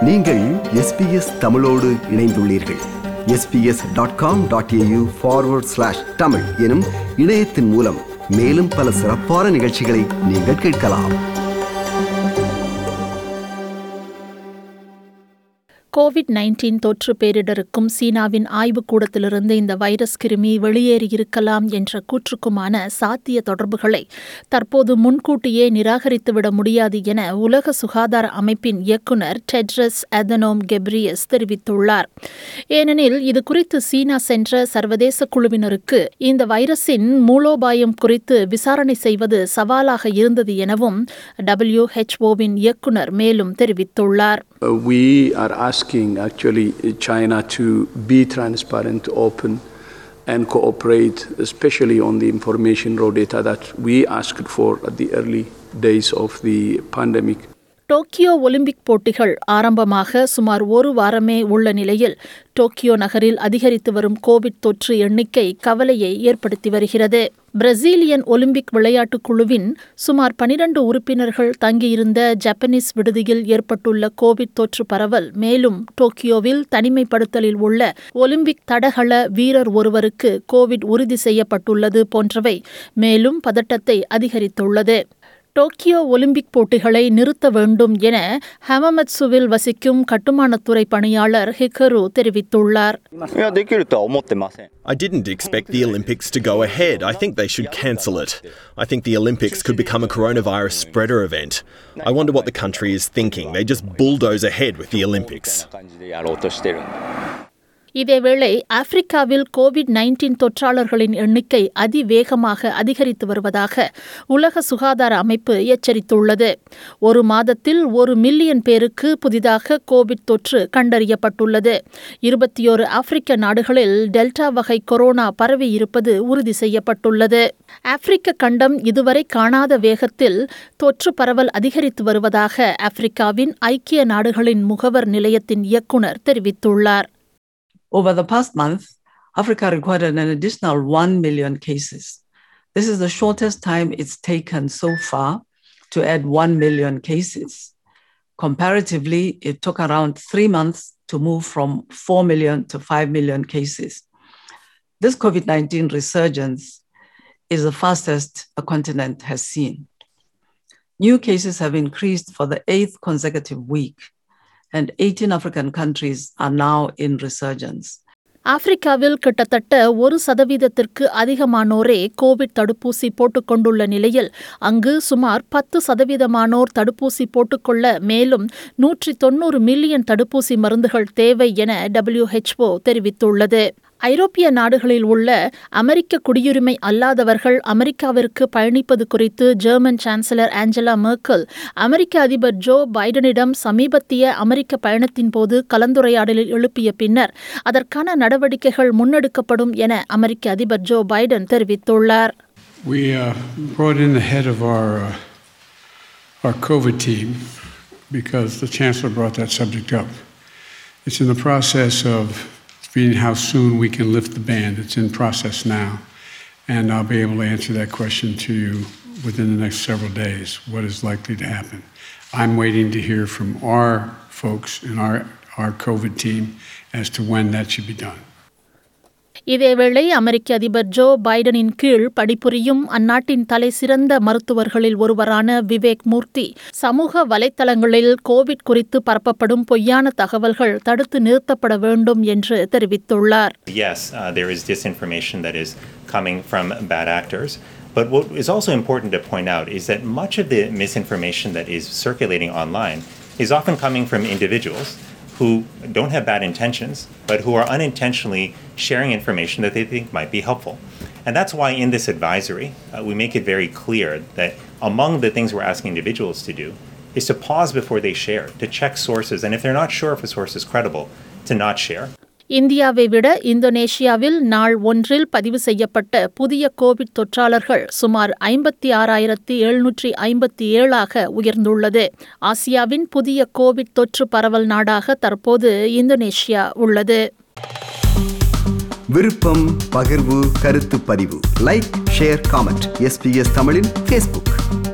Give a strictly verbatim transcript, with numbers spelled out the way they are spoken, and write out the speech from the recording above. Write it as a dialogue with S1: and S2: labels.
S1: நீங்கள் S B S தமிழோடு இணைந்துள்ளீர்கள். S B S dot com dot A U forward slash Tamil எனும் இணையத்தின் மூலம் மேலும் பல சிறப்பான நிகழ்ச்சிகளை நீங்கள் கேட்கலாம்.
S2: கோவிட் நைன்டீன் தொற்று பேரிடருக்கும் சீனாவின் ஆய்வுக்கூடத்திலிருந்து இந்த வைரஸ் கிருமி வெளியேறியிருக்கலாம் என்ற கூற்றுக்குமான சாத்திய தொடர்புகளை தற்போது முன்கூட்டியே நிராகரித்துவிட முடியாது என உலக சுகாதார அமைப்பின் இயக்குநர் டெட்ரஸ் அதனோம் கெப்ரியஸ் தெரிவித்துள்ளார். ஏனெனில் இது குறித்து சீனா சென்ற சர்வதேச குழுவினருக்கு இந்த வைரஸின் மூலோபாயம் குறித்து விசாரணை செய்வது சவாலாக இருந்தது எனவும் டபிள்யூ எச் ஓவின் இயக்குநர் மேலும் தெரிவித்துள்ளார்.
S3: We are asking actually China to be transparent, open and cooperate, especially on the information raw data that we asked for at the early days of the pandemic.
S2: Tokyo Olympic போட்டிகள் ஆரம்பமாக சுமார் ஒரு வாரமே உள்ள நிலையில் டோக்கியோ நகரில் அதிகரித்து வரும் கோவிட் தொற்று எண்ணிக்கை கவலையை ஏற்படுத்தி வருகிறது. பிரேசிலியன் ஒலிம்பிக் விளையாட்டுக் குழுவின் சுமார் பனிரண்டு உறுப்பினர்கள் தங்கியிருந்த ஜப்பானீஸ் விடுதியில் ஏற்பட்டுள்ள கோவிட் தொற்று பரவல் மேலும் டோக்கியோவில் தனிமைப்படுத்தலில் உள்ள ஒலிம்பிக் தடகள வீரர் ஒருவருக்கு கோவிட் உறுதி செய்யப்பட்டுள்ளது போன்றவை மேலும் பதட்டத்தை அதிகரித்துள்ளது. டோக்கியோ ஒலிம்பிக் போட்டிகளை நிறுத்த வேண்டும் என ஹமமட்சுவில் வசிக்கும் கட்டுமானத்துறை பணியாளர் ஹிகரு தெரிவித்துள்ளார்.
S4: I didn't expect the Olympics to go ahead. I think they should cancel it. I think the Olympics could become a coronavirus spreader event. I wonder what the country is thinking. They just bulldoze ahead with the Olympics.
S2: இதேவேளை ஆப்பிரிக்காவில் Covid nineteen தொற்றாளர்களின் எண்ணிக்கை அதிவேகமாக அதிகரித்து வருவதாக உலக சுகாதார அமைப்பு எச்சரித்துள்ளது. ஒரு மாதத்தில் ஒரு மில்லியன் பேருக்கு புதிதாக கோவிட் தொற்று கண்டறியப்பட்டுள்ளது. இருபத்தி ஓரு ஆப்பிரிக்க நாடுகளில் டெல்டா வகை கொரோனா பரவி இருப்பது உறுதி செய்யப்பட்டுள்ளது. ஆப்பிரிக்க கண்டம் இதுவரை காணாத வேகத்தில் தொற்று பரவல் அதிகரித்து வருவதாக ஆப்பிரிக்காவின் ஐக்கிய நாடுகளின் முகவர் நிலையத்தின் இயக்குநர் தெரிவித்துள்ளார்.
S5: Over the past month, Africa recorded an additional one million cases. This is the shortest time it's taken so far to add one million cases. Comparatively, it took around three months to move from four million to five million cases. This COVID nineteen resurgence is the fastest a continent has seen. New cases have increased for the eighth consecutive week. And eighteen African countries are now in resurgence.
S2: ஆப்பிரிக்காவில் கிட்டத்தட்ட ஒரு சதவீதத்திற்கு அதிகமானோரே Covid தடுப்பூசி போட்டுக்கொண்டுள்ள நிலையில் அங்கு சுமார் பத்து சதவீதமானோர் தடுப்பூசி போட்டுக்கொள்ள மேலும் நூற்றி தொன்னூறு மில்லியன் தடுப்பூசி மருந்துகள் தேவை என டபிள்யூ எச் ஓ தெரிவித்துள்ளது. ஐரோப்பிய நாடுகளில் உள்ள அமெரிக்க குடியுரிமை அல்லாதவர்கள் அமெரிக்காவிற்கு பயணிப்பது குறித்து ஜெர்மன் சான்சலர் ஆஞ்சலா மெர்க்கல் அமெரிக்க அதிபர் ஜோ பைடனிடம் சமீபத்திய அமெரிக்க பயணத்தின் போது கலந்துரையாடலில் எழுப்பிய பின்னர் அதற்கான நடவடிக்கைகள் முன்னெடுக்கப்படும் என அமெரிக்க அதிபர் ஜோ பைடன் தெரிவித்துள்ளார்.
S6: We uh, brought in the head of our uh, our COVID team because the chancellor brought that subject up. It's in the process of being how soon we can lift the ban. It's in process now, and I'll be able to answer that question to you within the next several days, what is likely to happen. I'm waiting to hear from our folks in our, our COVID team as to when that should be done.
S2: இதேவேளை அமெரிக்க அதிபர் Joe பைடனின் கீழ் பணிபுரியும் அந்நாட்டின் தலை சிறந்த மருத்துவர்களில் ஒருவரான விவேக் மூர்த்தி சமூக வலைத்தளங்களில் கோவிட் குறித்து பரப்பப்படும் பொய்யான தகவல்கள் தடுத்து நிறுத்தப்பட வேண்டும் என்று தெரிவித்துள்ளார்.
S7: Yes, uh, there is disinformation that is coming from bad actors. But what is also important to point out is that much of the misinformation that is circulating online is often coming from individuals who don't have bad intentions, but who are unintentionally sharing information that they think might be helpful. And that's why in this advisory, uh, we make it very clear that among the things we're asking individuals to do is to pause before they share, to check sources, and if they're not sure if a source is credible, to not share.
S2: இந்தியாவை விட இந்தோனேஷியாவில் நாள் ஒன்றில் பதிவு செய்யப்பட்ட புதிய Covid தொற்றாளர்கள் சுமார் ஐம்பத்தி ஆறாயிரத்தி எழுநூற்றி ஐம்பத்தி ஏழாக உயர்ந்துள்ளது. ஆசியாவின் புதிய கோவிட் தொற்று பரவல் நாடாக தற்போது இந்தோனேஷியா உள்ளது.
S1: விருப்பம், பகிர்வு, கருத்து பதிவு, like, share, comment. S B S தமிழின் ஃபேஸ்புக்.